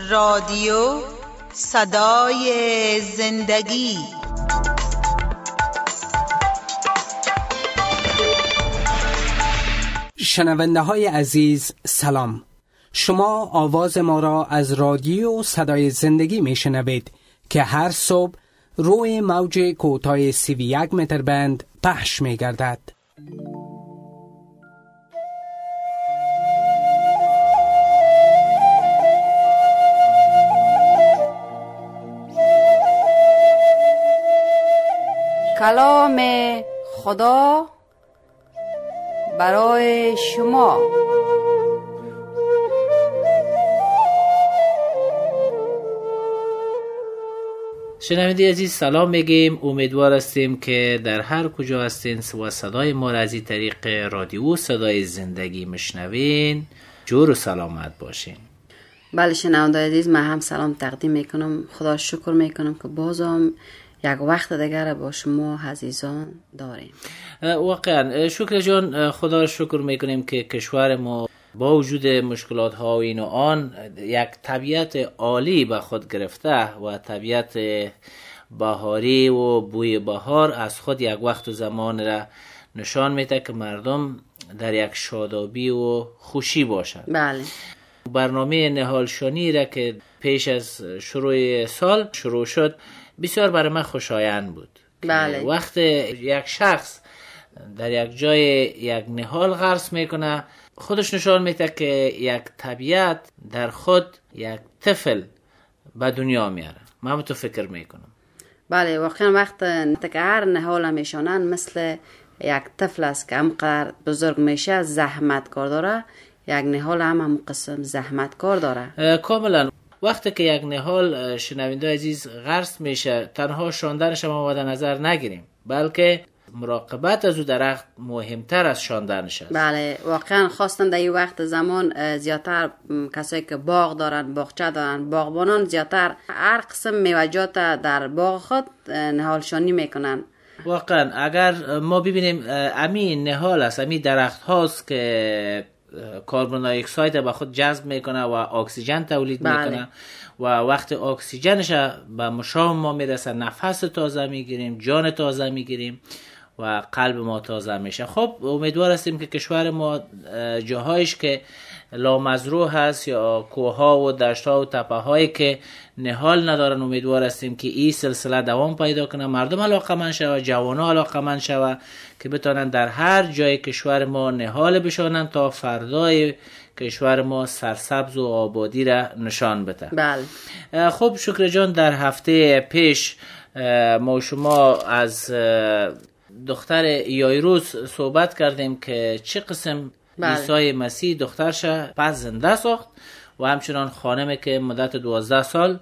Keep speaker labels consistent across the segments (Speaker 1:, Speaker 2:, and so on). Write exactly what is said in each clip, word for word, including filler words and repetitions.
Speaker 1: رادیو صدای زندگی.
Speaker 2: شنونده های عزیز سلام، شما آواز ما را از رادیو صدای زندگی می شنوید که هر صبح روی موج کوتاه سی و یک متر بند پخش می گردد.
Speaker 3: کلام خدا برای شما.
Speaker 4: شنونده عزیز سلام میگیم. امیدوار هستیم که در هر کجا هستین و صدای ما را از این طریق رادیو صدای زندگی مشنوین جور و سلامت باشین.
Speaker 3: بله شنونده عزیز، من هم سلام تقدیم میکنم. خدا شکر میکنم که بازم یک وقت دیگر با شما عزیزان داریم.
Speaker 4: واقعا شکر جان، خدا شکر میکنیم که کشور ما با وجود مشکلات ها و این و آن یک طبیعت عالی به خود گرفته و طبیعت بهاری و بوی بهار از خود یک وقت و زمان را نشان میده که مردم در یک شادابی و خوشی باشند.
Speaker 3: بله.
Speaker 4: برنامه نهالشانی را که پیش از شروع سال شروع شد بسیار برای من خوشایند بود.
Speaker 3: بله.
Speaker 4: وقت یک شخص در یک جای یک نهال غرس میکنه، خودش نشان میده که یک طبیعت در خود یک طفل به دنیا میاره. من تو فکر میکنم.
Speaker 3: بله واقعا وقت که هر نهال میشونن مثل یک طفل است که همقدر بزرگ میشه زحمت کار داره، یک نهال هم هم قسم زحمت کار داره.
Speaker 4: کاملا. وقتی که یک نهال شنونده عزیز غرس میشه، تنها شاندنش هم مد نظر نگیریم، بلکه مراقبت از او درخت مهمتر از شاندنش است.
Speaker 3: بله واقعا خواستن در این وقت زمان زیادتر کسایی که باغ دارن، باغچه دارن، باغبانان زیادتر هر قسم میوجات در باغ خود نهالشانی میکنن.
Speaker 4: واقعا اگر ما ببینیم امی نهال است، امی درخت هاست که کربن دی اکساید به خود جذب میکنه و اکسیژن تولید
Speaker 3: بله.
Speaker 4: میکنه و وقتی اکسیژنش به مشام ما میرسه نفس تازه میگیریم، جان تازه میگیریم و قلب ما تازه میشه. خب امیدوار هستیم که کشور ما جاهایش که لامزرو هست یا کوها و دشتها و تپه هایی که نهال ندارن، امیدوار هستیم که این سلسله دوام پیدا کنه، مردم علاقمند شوه، جوانان علاقمند شوه که بتونن در هر جای کشور ما نهال بشونن تا فردای کشور ما سرسبز و آبادی را نشان بده.
Speaker 3: بله.
Speaker 4: خب شکر جان، در هفته پیش ما شما از دختر یایروس صحبت کردیم که چه قسم
Speaker 3: بله.
Speaker 4: عیسی مسیح دخترش پس زنده ساخت و همچنان خانمی که مدت دوازده سال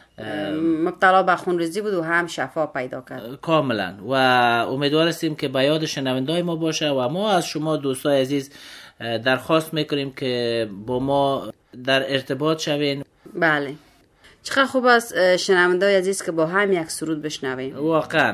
Speaker 3: مبتلا به خونریزی بود و هم شفا پیدا کرد.
Speaker 4: کاملا. و امیدوار هستیم که به یاد شنونده‌های ما باشه و ما از شما دوستای عزیز درخواست میکنیم که با ما در ارتباط شوین.
Speaker 3: بله. چقدر خوب است شنونده‌های عزیز که با هم یک سرود بشنویم.
Speaker 4: واقعا.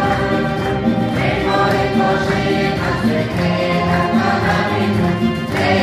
Speaker 5: Hey,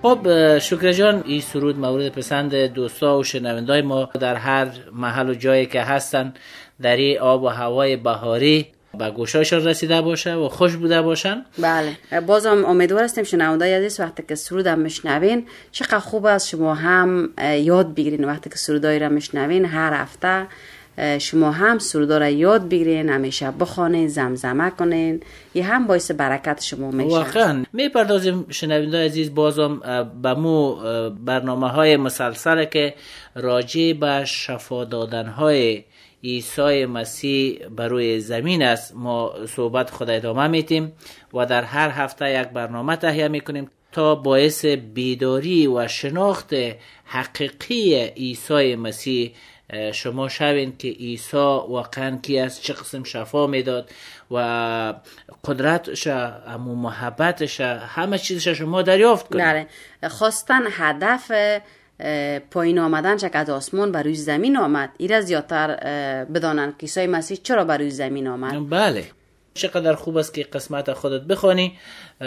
Speaker 4: خب شکر جان، این سرود مورد پسند دوستا و شنوندای ما در هر محل و جایی که هستن در این آب و هوای بهاری به گوشایشان رسیده باشه و خوش بوده باشن.
Speaker 3: بله، بازم امیدوار هستیم شنوندای عزیز وقتی که سرودم میشنوین چقدر خوب است شما هم یاد بگیرین. وقتی که سرودای را میشنوین هر هفته شما هم سرودا را یاد بگیرین، همیشه بخوانین، زمزمه کنین، یه هم باعث برکت شما میشه.
Speaker 4: واقعا میپردازیم شنوندای عزیز بازم به مو برنامه های مسلسل که راجع به شفا دادن های عیسی مسیح بر روی زمین است. ما صحبت خود ادامه میتیم و در هر هفته یک برنامه تهیه میکنیم تا باعث بیداری و شناخت حقیقی عیسی مسیح شما شوین که عیسی واقعا کی است، چه قسم شفا میداد و قدرتش، امو محبتش، همه چیزش شما دریافت کنید.
Speaker 3: بله، خواستن هدف پایین آمدن چک از آسمان بر روی زمین آمد، ایره زیادتر بدانن که عیسی مسیح چرا بر روی زمین آمد.
Speaker 4: بله، چقدر خوب است که قسمت خودت بخوانی،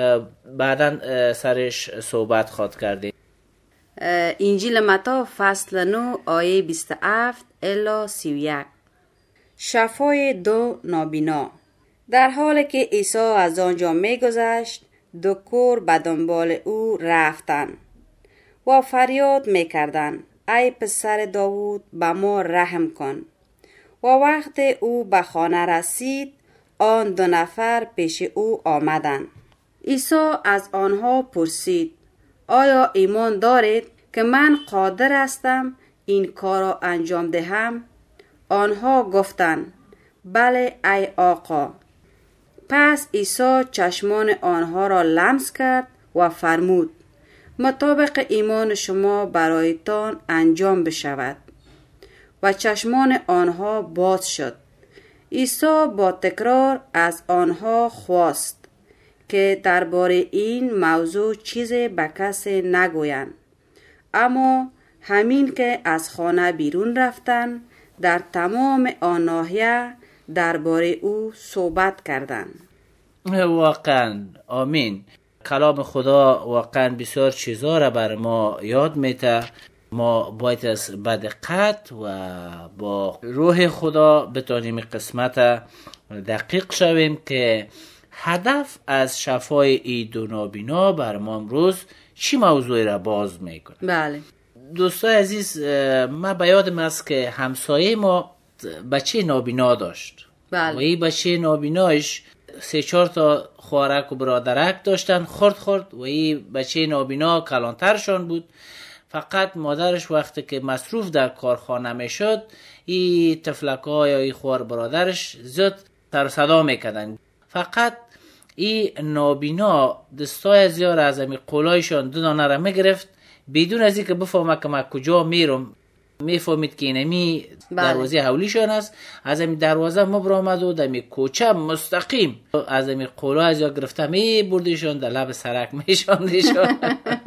Speaker 4: بعدا سرش صحبت خواد کردیم.
Speaker 3: انجیل متی فصل نو آیه بیست و هفت الی سی و یک. شفای دو نابینا. در حالی که عیسی از آنجا میگذشت دو کور به دنبال او رفتند و فریاد میکردند ای پسر داوود به ما رحم کن. و وقت او به خانه رسید آن دو نفر پیش او آمدند. عیسی از آنها پرسید آیا ایمان دارید که من قادر هستم این کار را انجام دهم؟ آنها گفتند بله ای آقا. پس عیسی چشمان آنها را لمس کرد و فرمود مطابق ایمان شما برایتان انجام بشود. و چشمان آنها باز شد. عیسی با تکرار از آنها خواست که درباره این موضوع چیزی به کسی نگویند. اما همین که از خانه بیرون رفتند در تمام آن ناحیه درباره او صحبت کردند.
Speaker 4: واقعا آمین. کلام خدا واقعا بسیار چیزا را بر ما یاد میده. ما باید از بدقت و با روح خدا بتانیم قسمت دقیق شویم که هدف از شفای ای دو نابینا بر ما امروز چی موضوعی را باز میکنه.
Speaker 3: بله
Speaker 4: دوستای عزیز، ما به یادم است که همسایه ما بچه نابینا داشت.
Speaker 3: بله.
Speaker 4: و این بچه نابینایش سه چهار تا خوارک و برادرک داشتن. خورد خورد و این بچه نابینا کلانترشان بود. فقط مادرش وقتی که مصروف در کارخانه میشد این تفلک‌ها یا این خوار برادرش زیاد تر صدا میکردن. فقط این نابینا دستای زیار از امی قولایشان دو دانه را میگرفت بدون از اینکه بفهمه که من کجا میرم. میفهمید که اینمی دروازه حولیشان است. از امی دروازه مبرامد و دمی کوچه مستقیم از امی قولا از یا گرفته می بردیشان در لب سرک میشاندیشان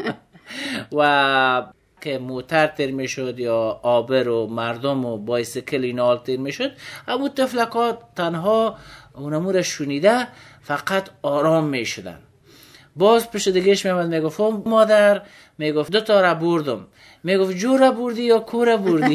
Speaker 4: و که موتر تیر میشد یا آبر و مردم و بایسکل اینال تیر میشد. اما تفلکات تنها اونمو را شونیده فقط آرام میشدن. باز پشت دیگهش میامد میگفت مادر، میگفت دو تا را بردم. میگفت جو را بردی یا کو را بردی؟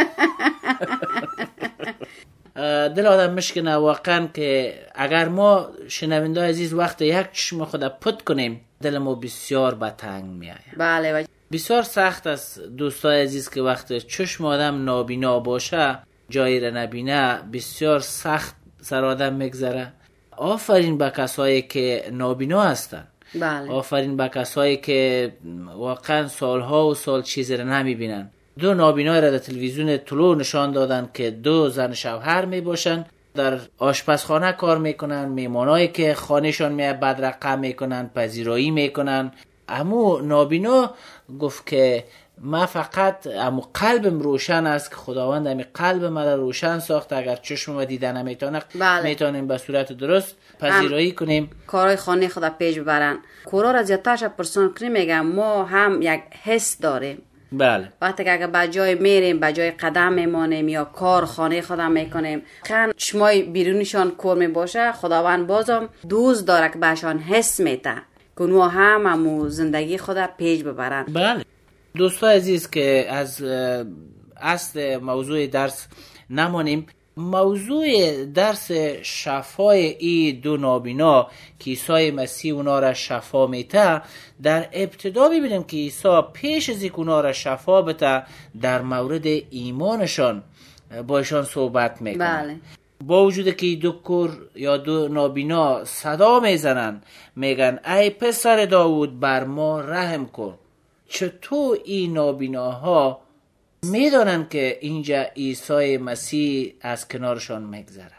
Speaker 4: دل آدم مشکنه واقعا که اگر ما شنونده عزیز وقت یک چشم خود پت کنیم دل ما بسیار به تنگ میآید.
Speaker 3: بله.
Speaker 4: بسیار سخت است دوستای عزیز که وقت چشم آدم نابینا باشه جایی را نبینه بسیار سخت سر آدم میگذره. آفرین به کسایی که نابینا هستن.
Speaker 3: بله.
Speaker 4: آفرین به کسایی که واقعا سالها و سال چیزی را نمیبینن. دو نابینا را در تلویزیون طلوع نشان دادن که دو زن شوهر می باشن، در آشپزخانه کار میکنن، میمانایی که خانهشان می بدرقه میکنن، پذیرایی میکنن. اما نابینا گفت که ما فقط امو قلبم روشن است که خداوند امی قلب ما را روشن ساخت. اگر چشم ما دیدن نمیتونه
Speaker 3: بله.
Speaker 4: میتونیم به صورت درست پذیرایی کنیم،
Speaker 3: کارهای خانه خدا پیش ببرن. کورا را زیادترش پرسون کنیم میگم ما هم یک حس داریم.
Speaker 4: بله.
Speaker 3: وقتی که اگر به جای میریم به جای قدم میمانیم یا کار خانه خدا میکنیم خن چشمای بیرونیشان کور میباشه خداوند بازم دوست داره که بهشان حس میده که اونها هم همو زندگی خود پیش ببرن.
Speaker 4: بله دوستان عزیز که از اصل موضوع درس نمانیم، موضوع درس شفای ای دو نابینا که عیسی مسیح اونا را شفا میته، در ابتدا ببینیم که عیسی پیش از اینکه اونا را شفا بده در مورد ایمانشان با ایشان صحبت میکنه.
Speaker 3: بله.
Speaker 4: با وجود که دو کور یا دو نابینا صدا میزنن میگن ای پسر داوود بر ما رحم کن، چطور این نابیناها میدانن که اینجا عیسی مسیح از کنارشان میگذره؟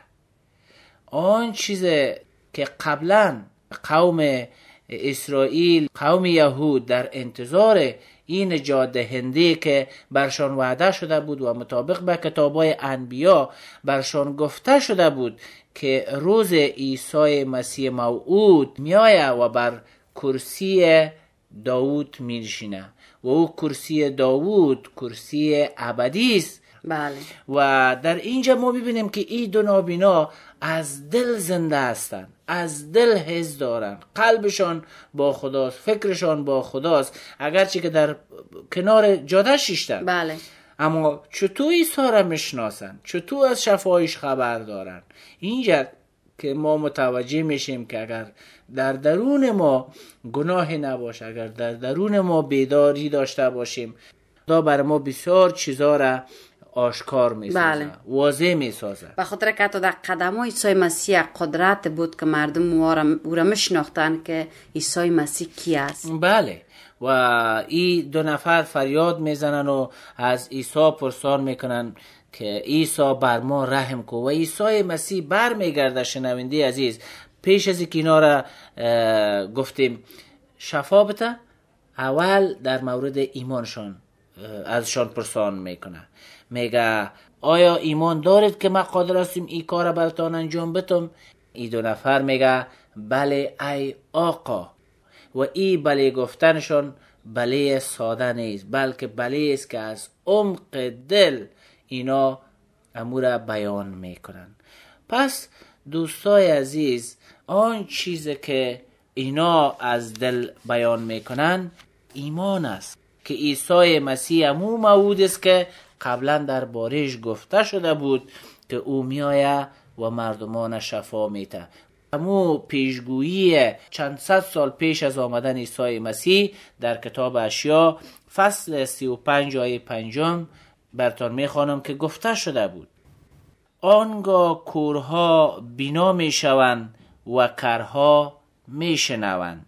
Speaker 4: آن چیز که قبلا قوم اسرائیل، قوم یهود در انتظار این نجات دهنده که برشان وعده شده بود و مطابق به کتابای انبیا برشان گفته شده بود که روز عیسی مسیح موعود میآید و بر کرسی داوود می‌نشینه و او کرسی داوود کرسی ابدی است.
Speaker 3: بله.
Speaker 4: و در اینجا ما ببینیم که این دو نابینا از دل زنده هستند، از دل حس دارن، قلبشان با خداست، فکرشان با خداست، اگرچه که در کنار جاده شیشتن.
Speaker 3: بله.
Speaker 4: اما چطور عیسی را میشناسن، چطور از شفایش خبر دارن؟ اینجا که ما متوجه میشیم که اگر در درون ما گناه نباشه، اگر در درون ما بیداری داشته باشیم، خدا بر ما بسیار چیزا را آشکار میسازه.
Speaker 3: بله.
Speaker 4: واضح میسازه.
Speaker 3: به خاطر که حتی در قدم عیسی مسیح قدرت بود که مردم او را میشناختن که عیسی مسیح کی است.
Speaker 4: بله. و این دو نفر فریاد میزنن و از عیسی پرسان میکنن که عیسی بر ما رحم کن و عیسی مسیح بر میگرده. شنونده عزیز، پیش از اینکه اینا را گفتیم شفا بده، اول در مورد ایمانشان ازشان پرسان میکنه. میگه آیا ایمان دارید که من قادر هستم این کار را براتان انجام بدم؟ این دو نفر میگه بله ای آقا. و این بله گفتنشان بله ساده نیست، بلکه بله است که از عمق دل اینا امور بیان میکنن. پس دوستای عزیز، آن چیزی که اینا از دل بیان میکنن ایمان است که عیسی مسیح همون موعود است که قبلا در بارش گفته شده بود که او میآید و مردمان شفا میده. همون پیشگویی چند صد سال پیش از آمدن عیسی مسیح در کتاب اشعیا فصل سی و پنج آیه پنجم براتون میخوانم که گفته شده بود آنگاه کورها بینا میشوند و کرها میشنوند،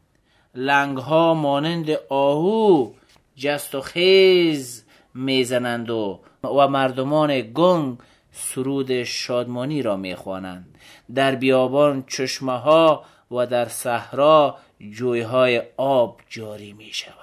Speaker 4: لنگها مانند آهو جست و خیز میزنند و و مردمان گنگ سرود شادمانی را میخوانند. در بیابان چشمه ها و در صحرا جویهای آب جاری میشوند.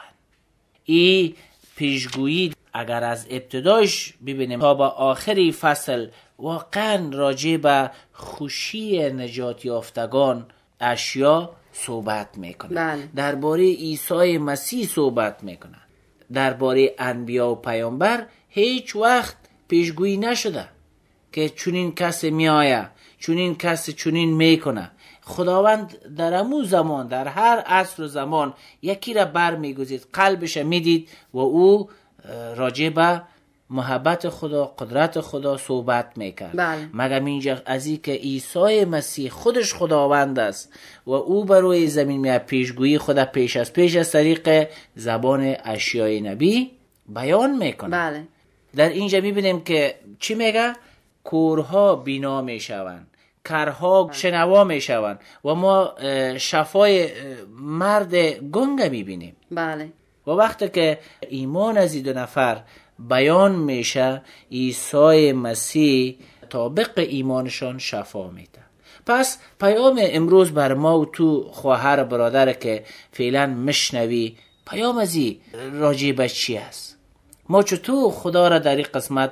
Speaker 4: این پیشگویی اگر از ابتدایش ببینیم تا به آخری فصل واقعا راجع به خوشی نجات یافتگان اشیا صحبت میکنه.
Speaker 3: بله.
Speaker 4: درباره عیسی مسیح صحبت میکنه. درباره انبیا و پیامبر هیچ وقت پیشگویی نشده که چونین کسی میآید، چونین کسی چونین میکنه. خداوند در امو زمان، در هر عصر و زمان یکی را بر میگذید، قلبش میدید و او راجع به محبت خدا، قدرت خدا صحبت میکرد.
Speaker 3: بله.
Speaker 4: مگم اینجا از این که عیسی مسیح خودش خداوند است و او بر روی زمین میاد پیشگویی خدا پیش از پیش از طریق زبان اشعیای نبی بیان میکنه.
Speaker 3: بله.
Speaker 4: در اینجا میبینیم که چی میگه؟ کورها بینا میشوند، کرها شنوا میشوند و ما شفای مرد گنگ میبینیم.
Speaker 3: بله.
Speaker 4: و وقتی که ایمان از این دو نفر بیان میشه، عیسی مسیح طابق ایمانشان شفا میده. پس پیام امروز بر ما و تو خواهر برادر که فعلا مشنوی، پیام از این راجع به چی است؟ ما چطور خدا را در این قسمت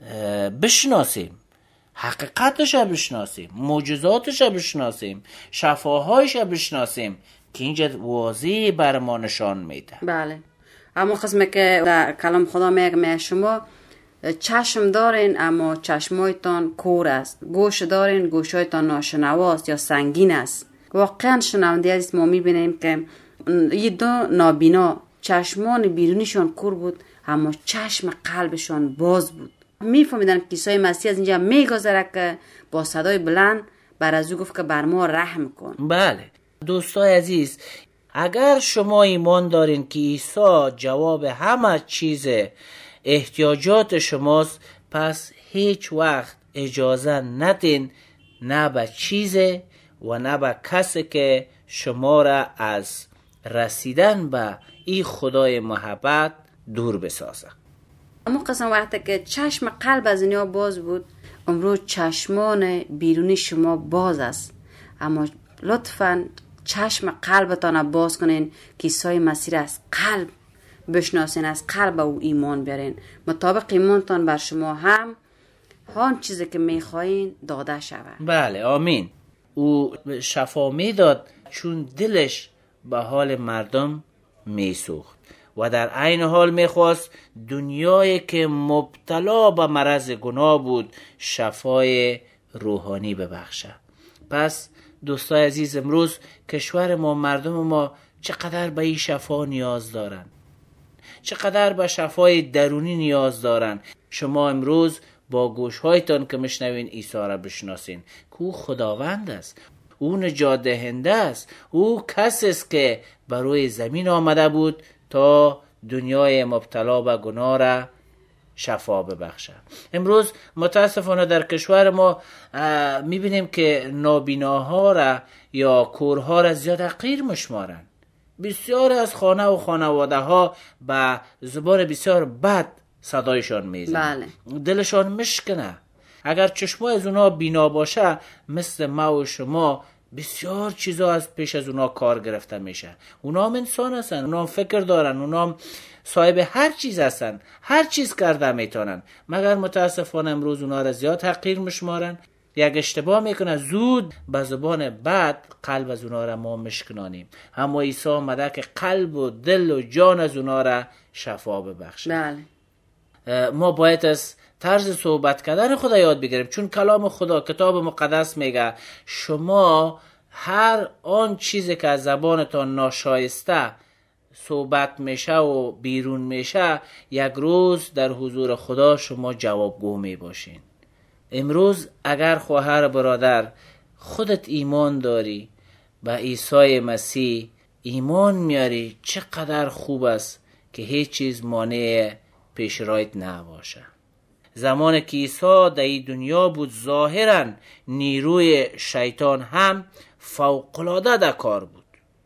Speaker 4: بشناسیم، حقیقتش را بشناسیم، معجزاتش را بشناسیم، شفاهایش را بشناسیم که اینجا واضح بر ما نشان میده.
Speaker 3: بله. اما قسمه که در کلام خدا میگه شما چشم دارین اما چشمایتان کور است، گوش دارین گوشایتان ناشنواست یا سنگین است. واقعا شنونده عزیز ما میبینیم که این دو نابینا چشمان بیرونیشان کور بود اما چشم قلبشان باز بود. میفهمیدن که عیسی مسیح از اینجا میگذره که با صدای بلند بر از او گفت که بر ما رحم کن.
Speaker 4: بله دوستای عزیز، اگر شما ایمان دارین که عیسی جواب همه چیز احتیاجات شماست، پس هیچ وقت اجازه ندین نه به چیز و نه به کسی که شما را از رسیدن به این خدای محبت دور بسازه.
Speaker 3: اما قسم وقتی که چشم قلب از دنیا باز بود، امروز چشمان بیرونی شما باز است، اما لطفاً چشم قلبتان باز کنین که عیسی مسیح از قلب بشناسین، از قلب او ایمان بیارین. مطابق ایمانتان بر شما هم هان چیزی که میخواین داده شود.
Speaker 4: بله آمین. او شفا میداد چون دلش به حال مردم میسوخت و در عین حال میخواست دنیایی که مبتلا به مرض گناه بود شفای روحانی ببخشه. پس دوستای عزیز، امروز کشور ما، مردم ما چقدر به این شفا نیاز دارن، چقدر به شفای درونی نیاز دارن. شما امروز با گوشهایتان که میشنوین عیسی را بشناسین که او خداوند است، او نجات دهنده است، او کسی است که بر روی زمین آمده بود تا دنیای مبتلا به گناه را شفا ببخشه. امروز متاسفانه در کشور ما میبینیم که نابیناها را یا کورها را زیاد حقیر مشمارن. بسیار از خانه و خانواده ها به زبان بسیار بد صدایشان میزنن.
Speaker 3: بله.
Speaker 4: دلشان مشکنه. اگر چشمای از اونا بینا باشه، مثل ما و شما بسیار چیزا از پیش از اونا کار گرفته میشه. اونا هم انسان هستن، اونا هم فکر دارن، اونا هم صاحب هر چیز هستن، هر چیز کرده میتونن، مگر متاسفانه امروز اونا را زیاد حقیر مشمارن. یک اشتباه میکنه زود به زبان بد قلب از اونا را ما مشکنانیم. اما عیسی آمده که قلب و دل و جان از اونا را شفا ببخشه.
Speaker 3: بله.
Speaker 4: ما باید از طرز صحبت کردن خدا یاد بگیریم، چون کلام خدا، کتاب مقدس میگه شما هر آن چیزی که از زبانتان ناشایسته صحبت میشه و بیرون میشه، یک روز در حضور خدا شما جوابگو میباشین. امروز اگر خواهر برادر خودت ایمان داری، به عیسی مسیح ایمان میاری، چقدر خوب است که هیچ چیز مانع پیش رایت نباشه. زمان که عیسی در این دنیا بود، ظاهرا نیروی شیطان هم فوق‌العاده در کار بود.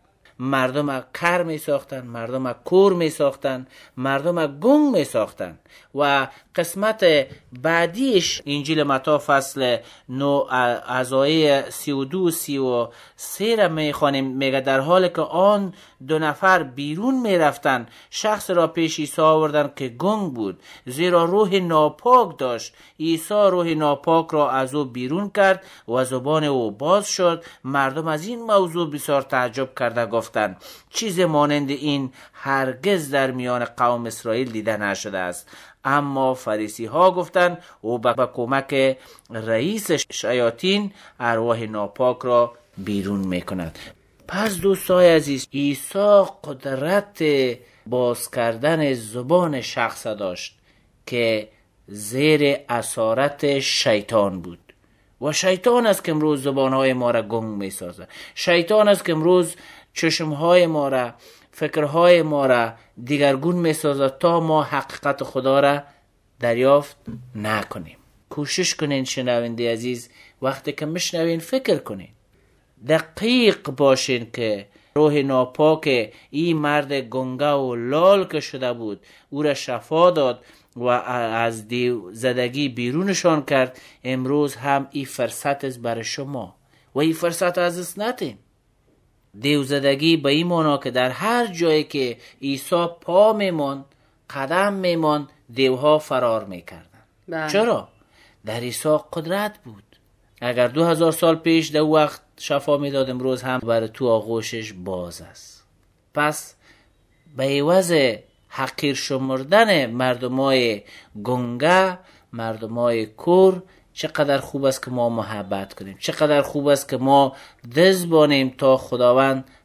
Speaker 4: مردم کر می ساختن، مردم کور می ساختن، مردم گنگ می ساختن. و قسمت بعدیش انجیل متی فصل نو از آیه سی و دو سی و سه را می خوانیم. میگه در حالی که آن دو نفر بیرون می رفتن، شخص را پیش عیسی آوردن که گنگ بود، زیرا روح ناپاک داشت. عیسی روح ناپاک را از او بیرون کرد و زبان او باز شد. مردم از این موضوع بسیار تعجب کرده گفتند چیز مانند این هرگز در میان قوم اسرائیل دیده نشده است. اما فریسی ها گفتند او به کمک رئیس شیاطین ارواح ناپاک را بیرون میکند. پس دوستای عزیز، عیسی قدرت باز کردن زبان شخص داشت که زیر اسارت شیطان بود. و شیطان است که امروز زبانهای ما را گنگ می سازه. شیطان است که امروز چشمهای ما را، فکرهای ما را دیگرگون می سازه تا ما حقیقت خدا را دریافت نکنیم. کوشش کنین شنونده عزیز، وقتی که میشنوین فکر کنین، دقیق باشین که روح ناپاک این مرد گنگه و لال که شده بود او را شفا داد و از دیو زدگی بیرونشان کرد. امروز هم این فرصت است برای شما و این فرصت از دست ندین. دیو زدگی به این معنا که در هر جایی که عیسی پا میماند، قدم میماند، دیوها فرار میکردن. چرا؟ در عیسی قدرت بود. اگر دو هزار سال پیش در وقت شفا میداد، امروز هم برای تو آغوشش باز است. پس به عوض حقیر شمردن مردمای گنگه، مردمای کور، چقدر خوب است که ما محبت کنیم، چقدر خوب است که ما دست بانیم تا خداوند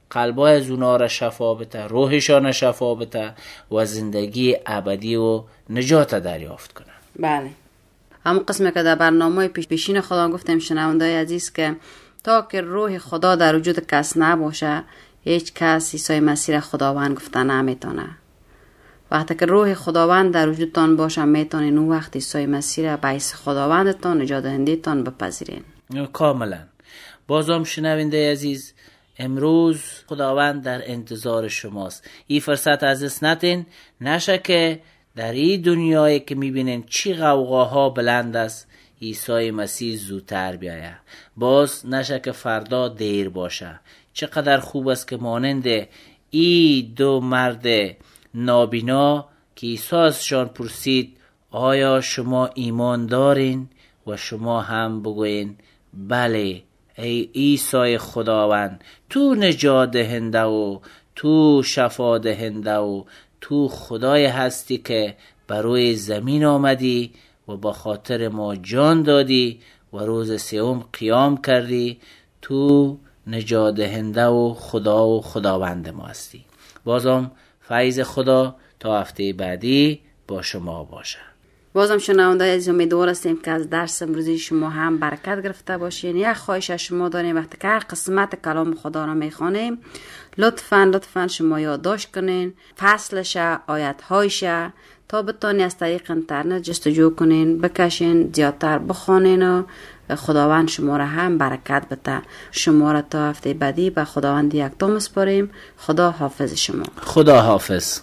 Speaker 4: قلبای از اونا را شفا بده، روحشان شفا بده و زندگی ابدی و نجات دریافت کنن.
Speaker 3: بله، هم قسمی که در برنامه پیش پیشین خدا گفتیم شنوندای عزیز که تا که روح خدا در وجود کس نباشه هیچ کس عیسی مسیح را خداوند گفته نمیتونه. وقتی که روح خداوند در وجودتان باشه میتونین اون وقت عیسی مسیح را به حیث خداوندتان نجات دهنده‌تان بپذیرین.
Speaker 4: کاملا. بازم شنونده عزیز، امروز خداوند در انتظار شماست. این فرصت از دست ندین، نشه که در این دنیایی که میبینین چی غوغاها بلند است عیسی مسیح زودتر بیایه. باز نشه که فردا دیر باشه. چقدر خوب است که مانند ای دو مرد نابینا که عیسی ازشان پرسید آیا شما ایمان دارین و شما هم بگوین بله ای عیسی خداوند، تو نجات دهنده و تو شفا دهنده و تو خدای هستی که بر روی زمین آمدی و با خاطر ما جان دادی و روز سوم قیام کردی. تو نجات دهنده و خدا و خداوند ما هستی. بازم فیض خدا تا هفته بعدی با شما باشه.
Speaker 3: بازم شنونده عزیز امیدوار هستیم که از درس امروزی شما هم برکت گرفته باشین. یک خواهش از شما داریم وقتی که هر قسمت کلام خدا را میخوانیم لطفاً لطفاً شما یادداشت کنین فصلش، آیت‌هایش، تا بتونی از طریق اینترنت جستجو کنین، بکشین، زیادتر بخوانین و خداوند شما را هم برکت بده. شما را تا هفته بعدی به خداوند یکتا میسپاریم. خدا حافظ شما.
Speaker 4: خدا حافظ.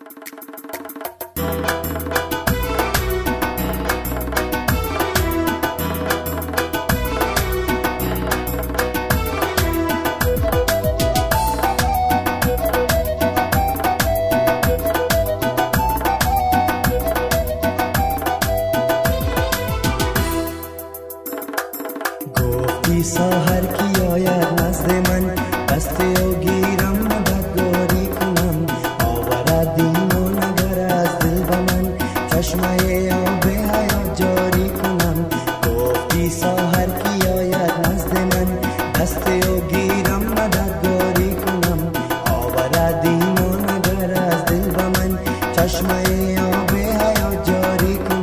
Speaker 1: ساحر کی آید نزد من، دست او گیرم مددگاری کنم. آورد اینو نگر از دل به من، چشمه آب حیات جاری کنم. گفتی ساحر کی آید نزد من، دست او گیرم مددگاری کنم. آورد اینو نگر از دل به من، چشمه آب حیات جاری کنم.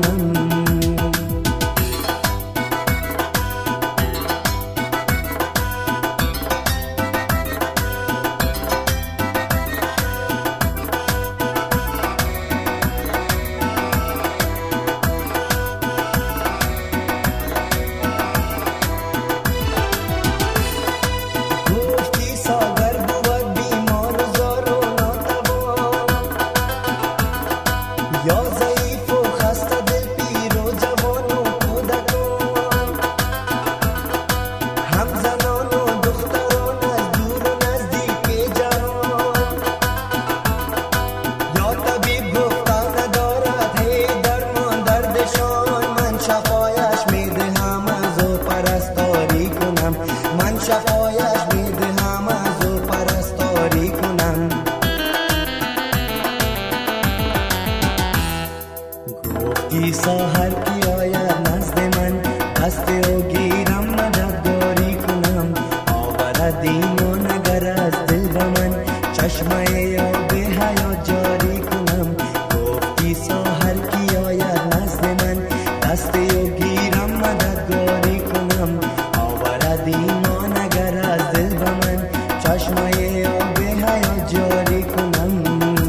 Speaker 1: ساحر کی آید نزد من، دست او گیرم مددگاری کنم. آورد اینو نگر از دل به من، چشمه آب حیات جاری کنم. گفتی ساحر کی آید نزد من، دست او گیرم مددگاری کنم. آورد اینو نگر از دل به من، چشمه آب حیات جاری کنم.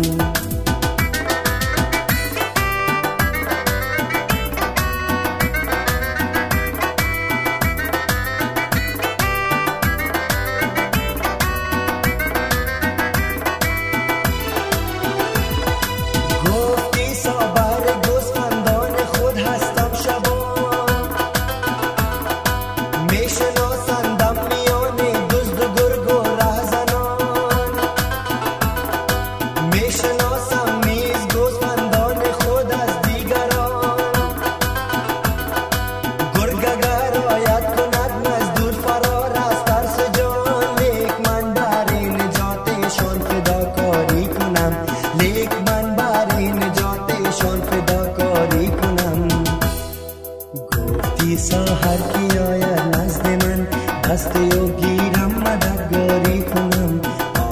Speaker 1: ساحر کی آید نزد من، دست او گیرم مددگاری کنم.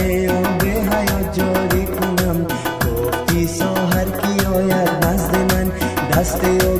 Speaker 1: آب حیات جاری کنم. گفتی ساحر کی آید نزد من، دست